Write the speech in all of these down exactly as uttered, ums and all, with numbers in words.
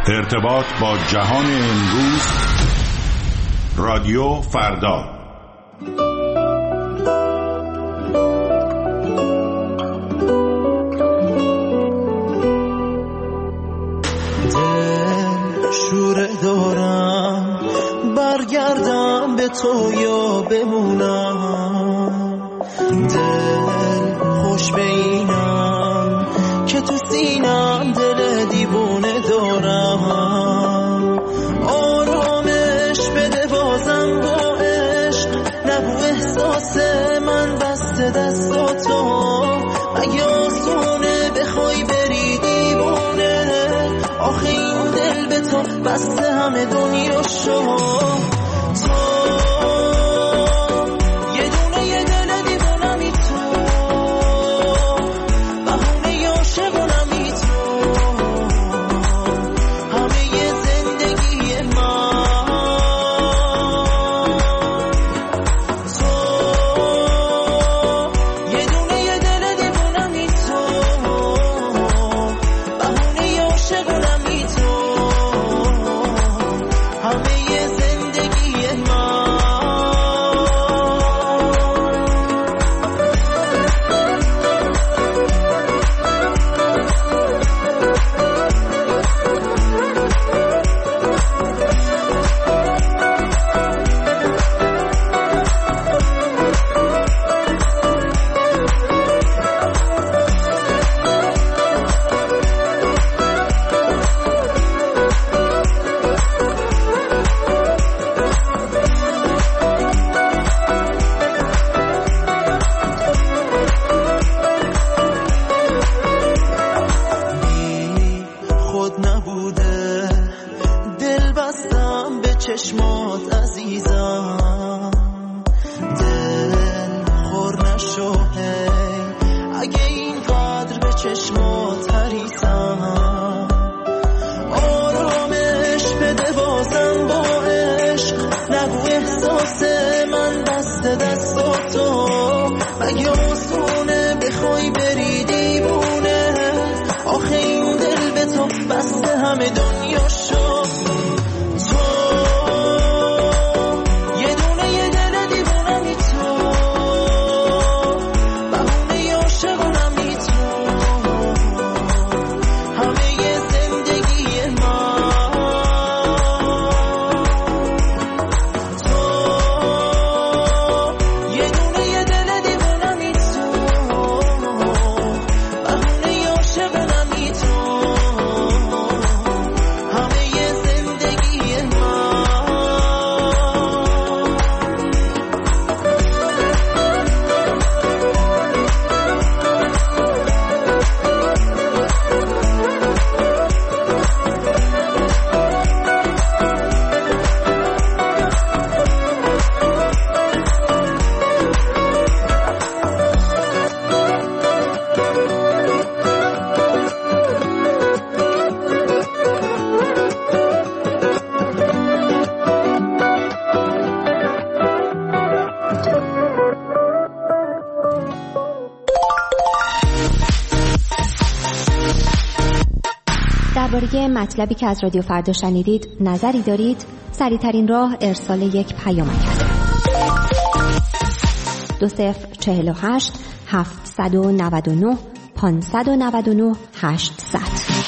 ارتباط با جهان امروز، رادیو فردا. دل شوره دارم برگردم به تو یا بمونم، دل خوش به اینم که تو سینم دل دیوونه دارم. آرامش بده بازم با عشق، نبو احساس من بسته دستاتو. اگه آسونه بخوای بری دیوونه، آخه این دل به تو بسته همه دنیا شو. درباره مطلبی که از رادیو فردا شنیدید نظری دارید؟ سریع‌ترین راه ارسال یک پیامک است. دو صفر چهل و هشت هفتصد و نود و نه پانصد و نود و نه هشتصد.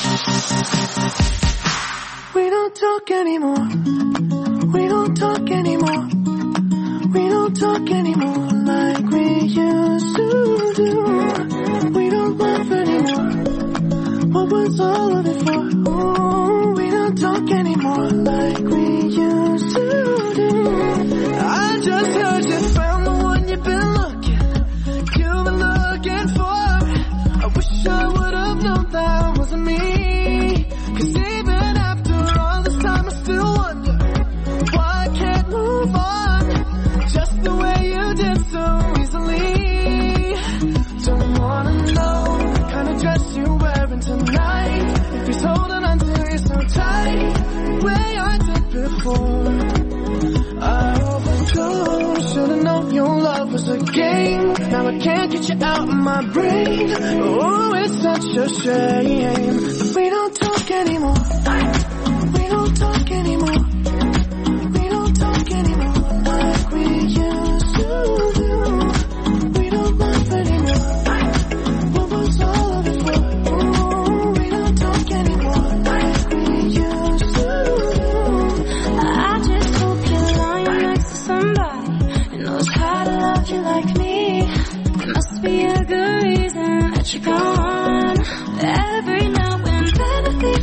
We don't talk anymore. We don't talk anymore. We don't talk anymore like we used to do. We don't laugh anymore. What was all of it for? Ooh, we don't talk anymore like we used to do. I just heard you found the one you've been looking, you've been looking for. I wish I would have known that wasn't me. 'Cause even after all this time I still wonder why I can't move on just the way you did so easily. Don't wanna know the kind of dress you're wearing tonight, if he's holding on to you so tight, the way I did before. I overdosed, should've known your love was a game. Now I can't get you out of my brain. Oh, it's such a shame. We don't talk anymore.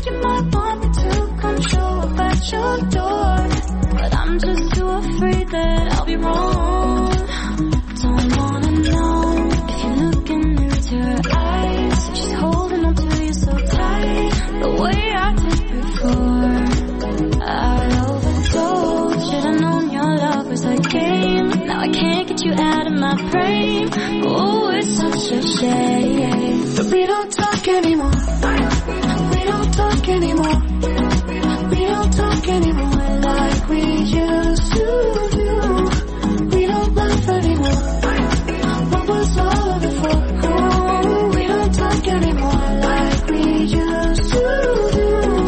you might want me to come show up at your door, but I'm just too afraid that I'll be wrong. Don't wanna know if you're looking into her eyes. She's holding on to you so tight, the way I did before. I overdosed. Should've known your love was a game. Now I can't get you out of my brain. Oh, it's such a shame that we don't talk anymore. We don't talk anymore. We don't talk anymore like we used to do. We don't laugh anymore. What was all of it for? Oh, we don't talk anymore like we used to do.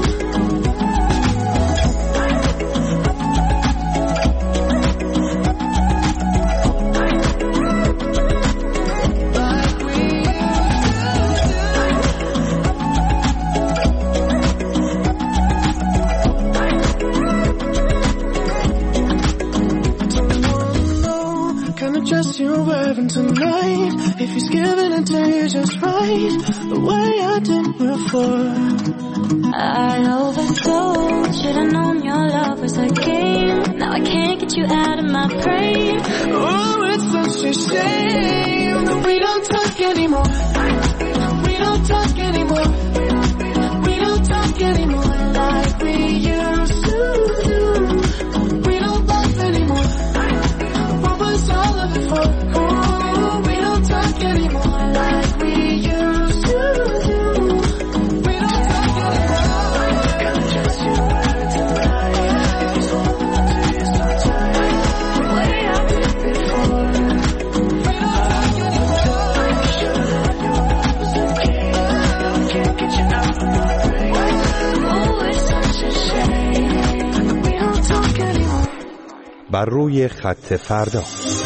Just you wearing tonight. If he's giving it to you just right, the way I did before. I overdosed. Should've known your love was a game. Now I can't get you out of my brain. Oh, it's such a shame that we don't talk anymore. We don't talk anymore. We don't talk anymore like we used to do. We don't laugh anymore. All of it for, oh, we don't talk anymore like we used to do. We don't talk anymore. Gotta just you right tonight. If he's holding on to you so tight, the way I did before. We don't talk anymore. Should've known your love was a game. Now I can't get you out of my brain. Oh, it's such a shame. We don't talk anymore. بر روی خط فردا.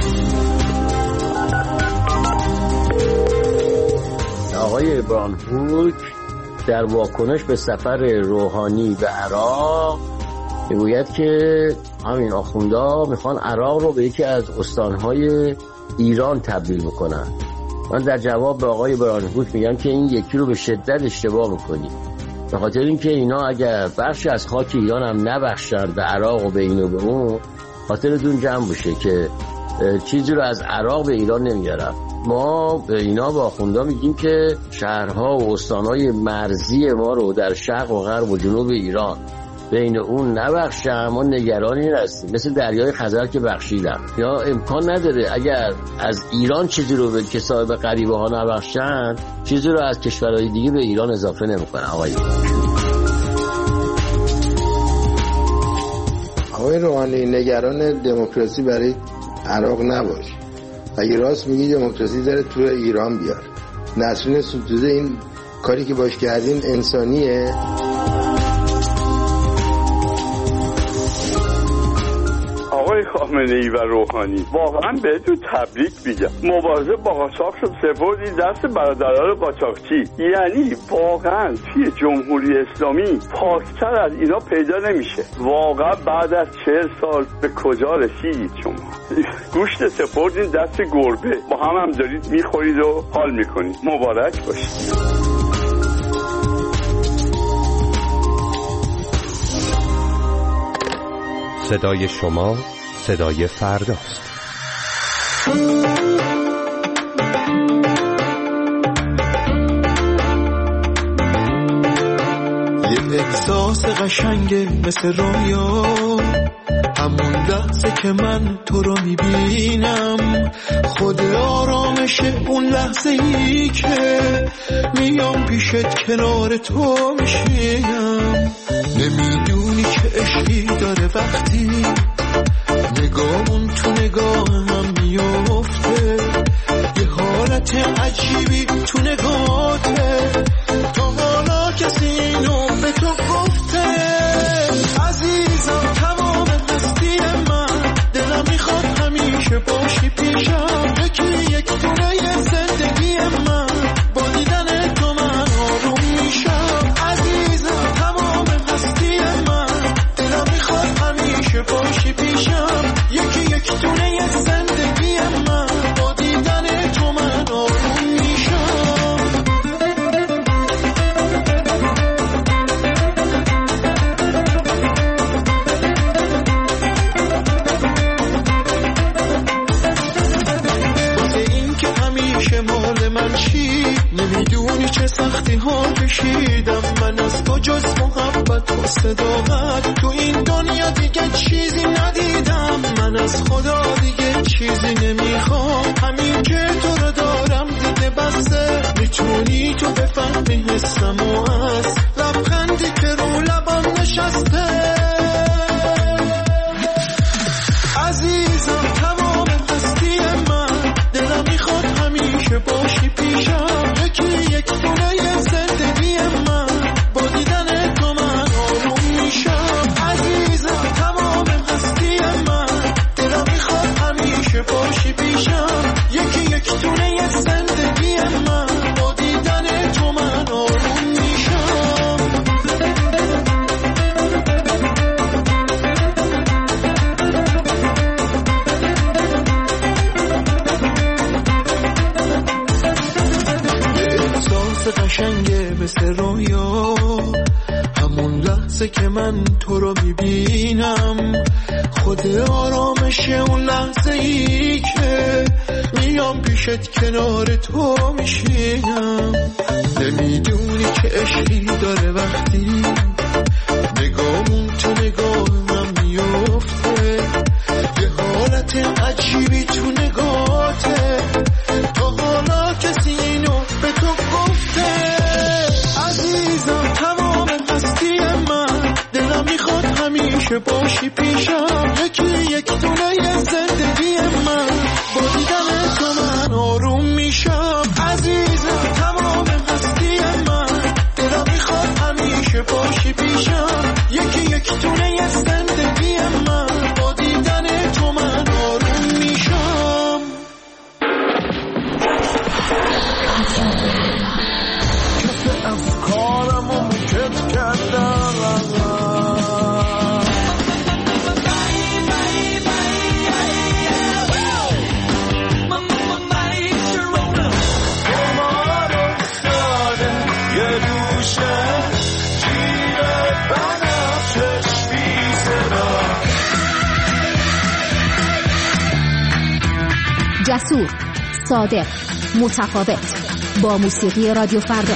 آقای برانهوک در واکنش به سفر روحانی به عراق میگوید که همین آخوندا میخوان عراق رو به یکی از استانهای ایران تبدیل بکنن. من در جواب به آقای برانهوک میگم که این یکی رو به شدت اشتباه میکنید، به خاطر اینکه اینا اگر بخشی از خاک ایران هم نبخشن به عراق و به این و به اون، خاطرتون جمع بشه که چیزی رو از عراق به ایران نمیارن. ما به اینا با آخوندا میگیم که شهرها و استانهای مرزی ما رو در شرق و غرب و جنوب ایران بین اون نبخشن، ما نگرانی هستیم، مثل دریای خزر که بخشیدن. یا امکان نداره اگر از ایران چیزی رو به کسای به غریبه ها نبخشن، چیزی رو از کشورهای دیگه به ایران اضافه نمیکنن. آقای آقای روحانی نگران دموکراسی برای عراق نباش. اگه راست میگی دموکراسی داره تو ایران بیار. نسرین سوتوده این کاری که باش کردین انسانیه؟ آقای خامنه‌ای و روحانی واقعا بهتون تبریک میگم. مبارزه با قاچاق شد سپردید دست برادران قاچاقچی. یعنی واقعا توی جمهوری اسلامی پاکتر از اینا پیدا نمیشه. واقعا بعد از چهل سال به کجا رسیدید شما؟ گوشت سپردید دست گربه، با هم هم دارید میخورید و حال میکنید. مبارک باشید. صدای شما صدای فرداست. یه احساس قشنگه مثل رویا، همون لحظه که من تو رو میبینم، خود آرامشه اون لحظه ای که میام پیشت کنار تو میشینم. نمیدونی که عشقی داره وقتی نگاهمون تو نگاه هم میفته، یه حالت عجیبی تو نگاهته، تا حالا کسی اینو به تو گفته؟ عزیزم تمام هستی من، دلم میخواد همیشه باشی پیشم، یکی یک دونه زندگی من، با دیدن تو من آروم میشم. عزیزم تمام هستی من، دلم میخواد همیشه باشی چشیدم من از تو جز محبت و صداقت، تو این دنیا دیگه چیزی ندیدم، من از خدا دیگه چیزی نمیخوام، همین که تو رو دارم دیگه بسه، میتونی تو بفهمی حسم و از لبخندی که رو لبم نشسته. عزیزم تمام هستی من، دلم میخواد همیشه باشی پیشم، یکی یک دونه زندگی من، با دیدن تو من آروم میشم. عزیزم تمام هستی من، دلم میخواد همیشه باشی پیشم، یکی یک دونه زندگی من، با دیدن تو من آروم میشم. قشنگه مثل رویا، همون لحظه که من تو رو میبینم، خود آرامشه اون لحظه ای که میام پیشت کنار تو میشینم. نمیدونی که عشقی داره وقتی نگامون تو نگاه من میفته، یه حالت عجیبی تو نگاهته، تا حالا کسی اینو به تو گفته. عزیزم تمام هستی من، دلم میخواد همیشه باشی پیشم، یکی یک دونه زندگی من، با دیدن تو من آروم میشم. عزیزم تمام هستی من، دلم میخواد همیشه باشی پیشم، یکی یک دونه زندگی من، با دیدن تو من آروم میشم. کف افکارمو میکت کردم، جسور، صادق، متفاوت، با موسیقی رادیو فردا.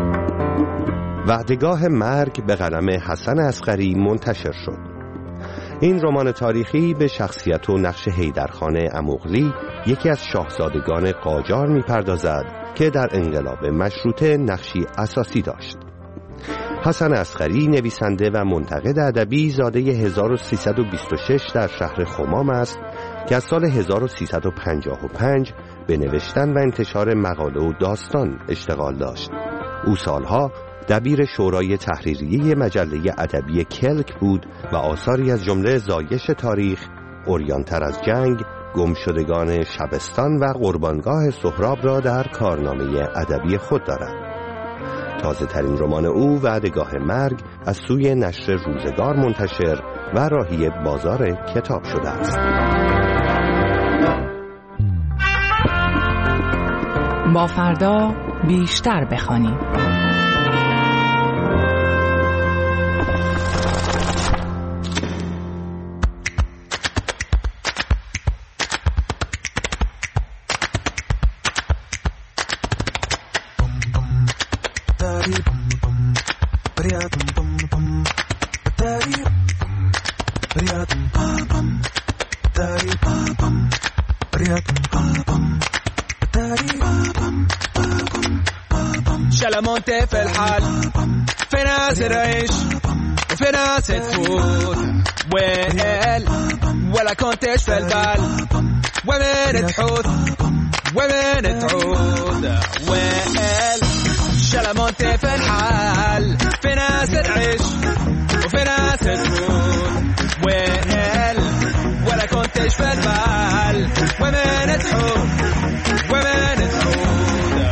وعدگاه مرگ به قلم حسن اصغری منتشر شد. این رمان تاریخی به شخصیت و نقش حیدرخان اموغلی، یکی از شاهزادگان قاجار می‌پردازد که در انقلاب مشروطه نقشی اساسی داشت. حسن اصغری نویسنده و منتقد ادبی زاده هزار و سیصد و بیست و شش در شهر خمام است که از سال هزار و سیصد و پنجاه و پنج به نوشتن و انتشار مقاله و داستان اشتغال داشت. او سالها دبیر شورای تحریریه مجله ادبی کلک بود و آثاری از جمله زایش تاریخ، عریان‌تر از جنگ، گمشدگان شبستان و قربانگاه سهراب را در کارنامه ادبی خود دارد. تازه ترین رمان او وعدگاه مرگ از سوی نشر روزگار منتشر و راهی بازار کتاب شده است. با فردا بیشتر بخوانیم. شلمونت في الحال في ناس العيش وفي ناس تفوت ويل ولا كنتش في البال ومن تحوت ومن تعود ويل شلمونت في الحال في ناس العيش وفي ناس تفوت ويل ولا كنتش في البال ومن تحوت ومن تعود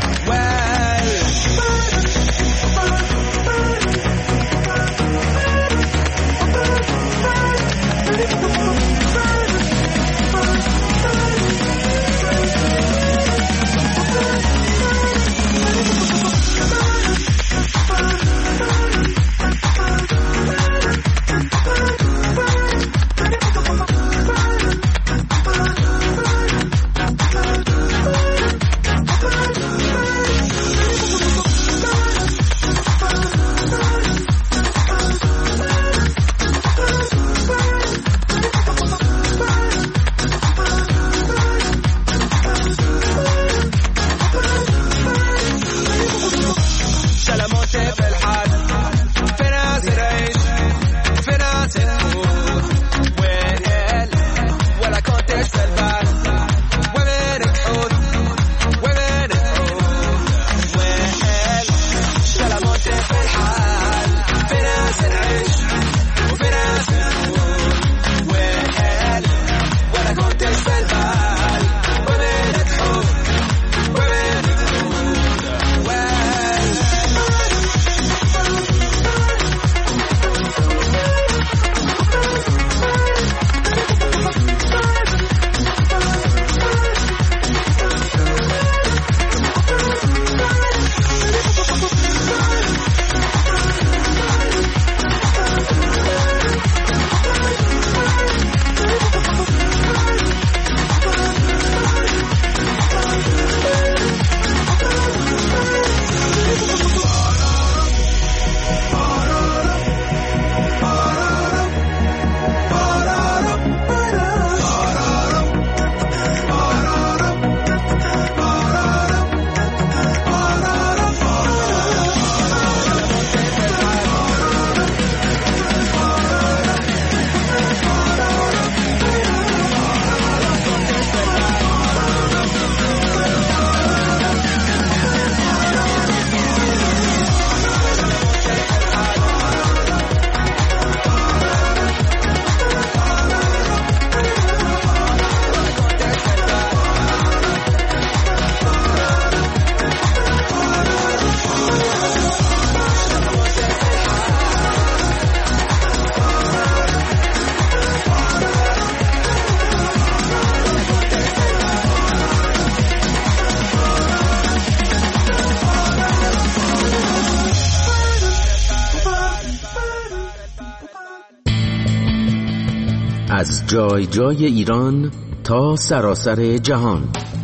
از جای جای ایران تا سراسر جهان،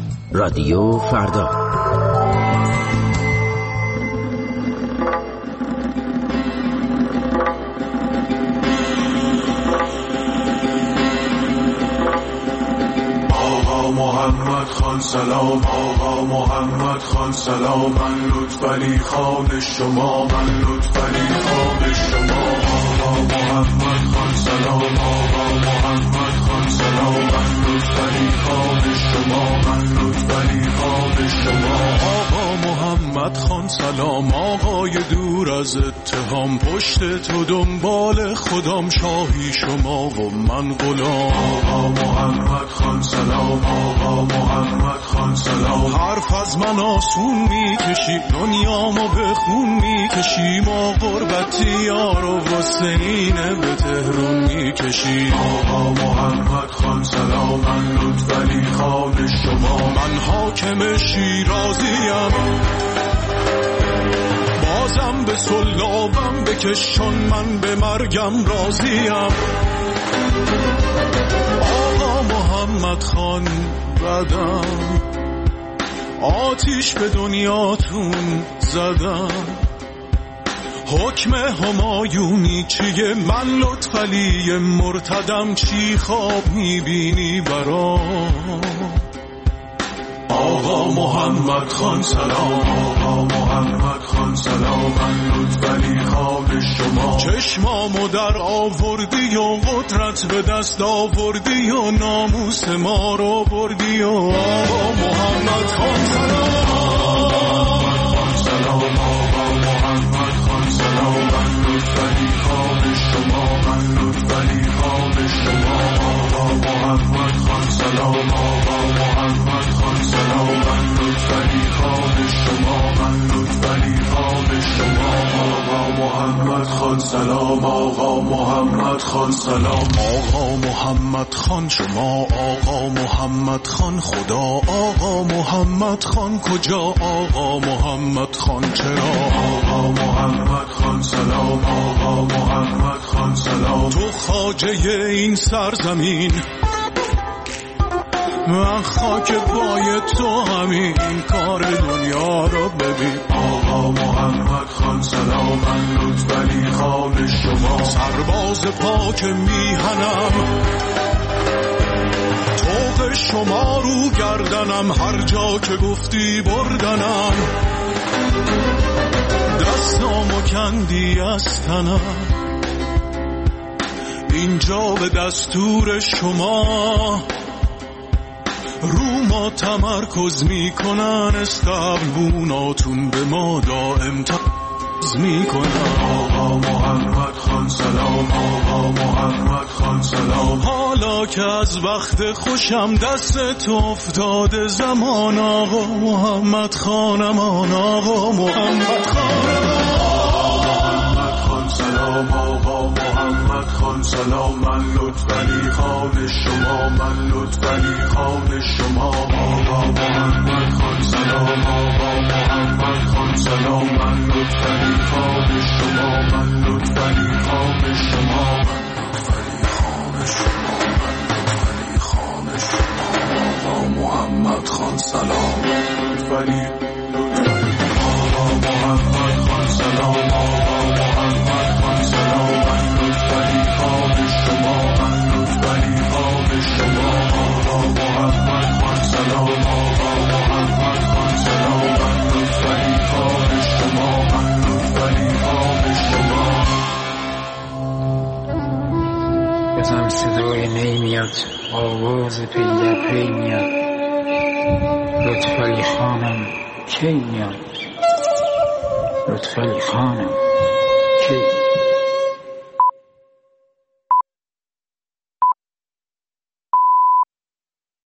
رادیو فردا. محمد خان سلام، آقا محمد خان سلام، من لطفعلی خان شما، من لطفعلی خان شما. آقا محمد خان سلام، آقا محمد خان سلام، من لطفعلی خان شما، من لطفعلی خان شما. آقا محمد خان سلام، آقای دور از اتهام، پشت تو دنبال خودم، شاهی شما و من غلام. آقا محمد خان سلام، آقا محمد خان سلام، حرف از من آسون میکشی، دنیامو به خون میکشی، ما غربتی یارو واسه اینه به تهرون میکشی. آقا محمد خان سلام، من لطفعلی خان شما، من حاکم شیرازیم، بازم به سلابم بکشون، من به مرگم راضیم. آقا محمد خان بدم، آتیش به دنیاتون زدم، حکم همایونی چیه، من لطفعلی مرتدم، چی خواب میبینی برام. آقا محمد خان سلام، آقا محمد خان سلام، من لطفعلی خان شما، چشمامو در آوردی و قدرت به دست آوردی و ناموس ما رو بردی و آقا محمد خان سلام، سلام آقا محمد خان سلام، من لطفعلی خان شما، من لطفعلی خان شما. آقا محمد خان سلام، آقا محمد خان سلام، من لطفعلی خان شما، من لطفعلی خان شما. آقا محمد خان سلام، آقا محمد خان سلام، آقا محمد خان شما، آقا محمد خان خدا، آقا محمد خان کجا، آقا محمد خان چرا. آقا محمد خان سلام، آقا محمد خان سلام، تو خواجه این سرزمین، من خاک پای تو همین کار دنیا رو ببین. آقا محمد خان سلام، من لطفعلی خان شما، سرباز پاک میهنم، طوق شما رو گردنم، هر جا که گفتی بردنم، دستامو کندی از تنم، اینجا به دستور شما رو ما تمرکز میکنن، استقبوناتون به ما دائم تمرکز میکنن. آقا محمد خان سلام، آقا محمد خان سلام، حالا که از وقت خوشم دست تو افتاده زمان، آقا محمد خانمان، آقا محمد خانمان. سلام آقا محمد خان سلام، من لطفعلی خان شما، من لطفعلی خان شما. آقا محمد خان سلام، آقا محمد خان سلام، من لطفعلی خان شما، من لطفعلی خان شما، لطفعلی خان شما، لطفعلی خان شما. آقا محمد خان سلام، لطفعلی لطفعلی. آقا محمد خان سلام، آقا محمد خان سلام، من لطفعلی خان شما، من لطفعلی خان شما. آقا محمد خان سلام، آقا محمد خان سلام، من لطفعلی خان شما، من لطفعلی خان شما. بازم صدای نی میاد، آواز پی در پی میاد، لطفعلی خانم کی میاد، لطفعلی خانم کی